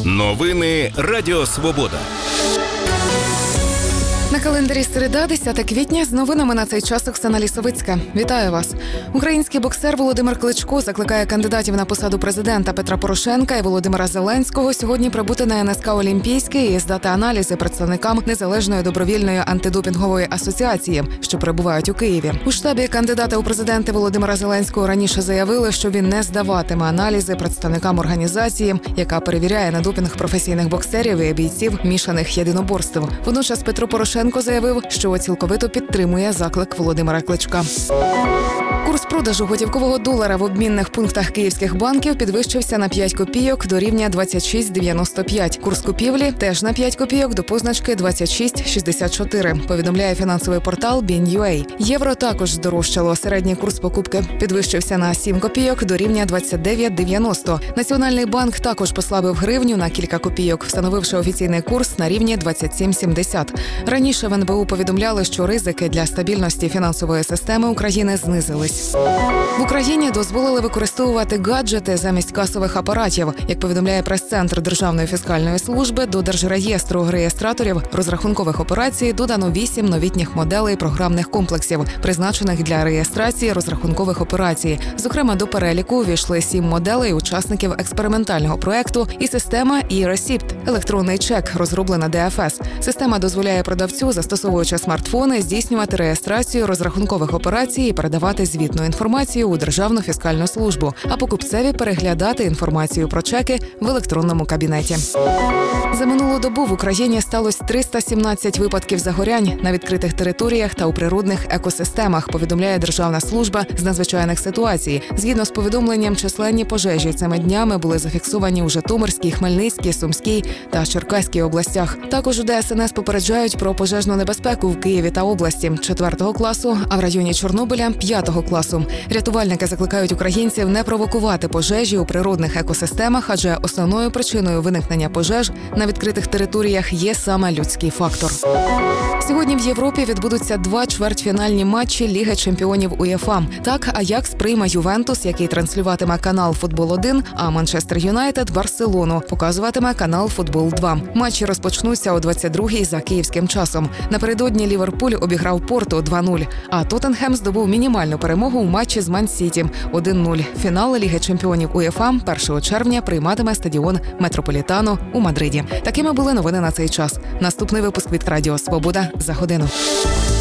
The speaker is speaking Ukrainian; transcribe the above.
Новини Радіо Свобода. На календарі середа, 10 квітня, з новинами на цей час Оксана Лісовицька. Вітаю вас. Український боксер Володимир Кличко закликає кандидатів на посаду президента Петра Порошенка і Володимира Зеленського сьогодні прибути на НСК Олімпійський і здати аналізи представникам Незалежної добровільної антидопінгової асоціації, що перебувають у Києві. У штабі кандидата у президенти Володимира Зеленського раніше заявили, що він не здаватиме аналізи представникам організації, яка перевіряє на допінг професійних боксерів і бійців мішаних єдиноборств. Водночас Петро Порошенко заявив, що цілковито підтримує заклик Володимира Кличка. Курс продажу готівкового долара в обмінних пунктах київських банків підвищився на 5 копійок до рівня 26,95. Курс купівлі теж на 5 копійок до позначки 26,64, повідомляє фінансовий портал BIN.UA. Євро також здорожчало. Середній курс покупки підвищився на 7 копійок до рівня 29,90. Національний банк також послабив гривню на кілька копійок, встановивши офіційний курс на рівні 27,70. Раніше в НБУ повідомляли, що ризики для стабільності фінансової системи України знизились. В Україні дозволили використовувати гаджети замість касових апаратів. Як повідомляє прес-центр Державної фіскальної служби, до Держреєстру реєстраторів розрахункових операцій додано 8 новітніх моделей програмних комплексів, призначених для реєстрації розрахункових операцій. Зокрема, до переліку увійшли 7 моделей учасників експериментального проекту і система e-Receipt – електронний чек, розроблена ДФС. Система дозволяє продавцю, застосовуючи смартфони, здійснювати реєстрацію розрахункових операцій і передавати звітну інформацію у Державну фіскальну службу, а покупцеві переглядати інформацію про чеки в електронному кабінеті. За минулу добу в Україні сталося 317 випадків загорянь на відкритих територіях та у природних екосистемах, повідомляє Державна служба з надзвичайних ситуацій. Згідно з повідомленням, численні пожежі цими днями були зафіксовані у Житомирській, Хмельницькій, Сумській та Черкаській областях. Також у ДСНС попереджають про пожежну небезпеку в Києві та області 4 класу, а в районі Чорнобиля 5 класу. Рятувальники закликають українців не провокувати пожежі у природних екосистемах, адже основною причиною виникнення пожеж на відкритих територіях є саме людський фактор. Сьогодні в Європі відбудуться 2 чвертьфінальні матчі Ліги чемпіонів УЄФА. Так, Аякс прийме Ювентус, який транслюватиме канал «Футбол-1», а Манчестер Юнайтед – Барселону показуватиме канал «Футбол-2». Матчі розпочнуться о 22-й за київським часом. Напередодні Ліверпуль обіграв Порту 2-0, а Тоттенхем здобув мінімальну перемогу у матчі з Ман-Сіті 1-0. Фінал Ліги чемпіонів УЄФА 1 червня прийматиме стадіон Метрополітано у Мадриді. Такими були новини на цей час. Наступний випуск від Радіо Свобода за годину.